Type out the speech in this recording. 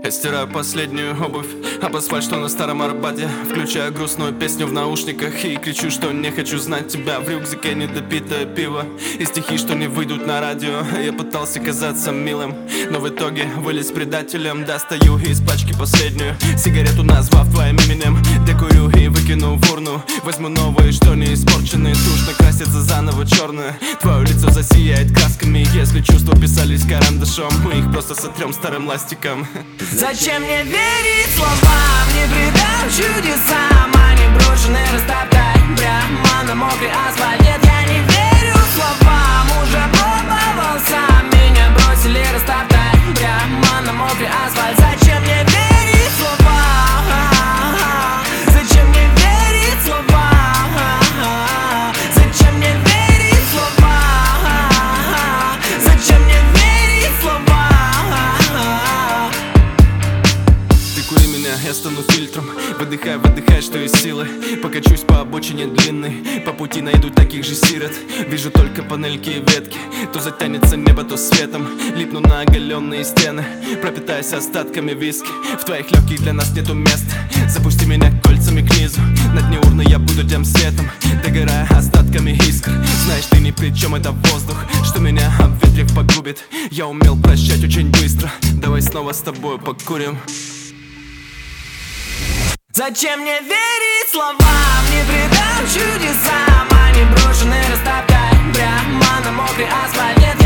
Я стираю последнюю обувь об асфальт, что на старом Арбате. Включаю грустную песню в наушниках и кричу, что не хочу знать тебя. В рюкзаке недопитое пиво и стихи, что не выйдут на радио. Я пытался казаться милым, но в итоге вылез предателем. Достаю из пачки последнюю сигарету, назвав твоим именем. Докурю и выкину в урну. Возьму новые, что не испорченные. Тушь накрасится заново черное. Твое лицо засияет красками. Если чувства писались карандашом, мы их просто сотрем старым ластиком. Зачем мне верить словам, не придам чудесам? Они брошены растоптать прямо на мокрый асфальт. Нет, я не верю словам, уже пробовал сам. Меня бросили растоптать прямо на мокрый асфальт. Зачем мне верить словам? Зачем мне верить словам? Зачем мне верить словам? Зачем мне верить словам? Кури меня, я стану фильтром. Выдыхай, выдыхай, что из силы. Покачусь по обочине длинной. По пути найду таких же сирот. Вижу только панельки и ветки. То затянется небо, то светом. Липну на оголенные стены. Пропитаюсь остатками виски. В твоих легких для нас нету места. Запусти меня кольцами к низу. На дне урны я буду тем светом, догорая остатками искр. Знаешь, ты ни при чем, это воздух, что меня обветрив погубит. Я умел прощать очень быстро. Давай снова с тобой покурим. Зачем мне верить словам, не придам чудесам? Они брошены растоптать прямо на мокрый асфальт. Нет,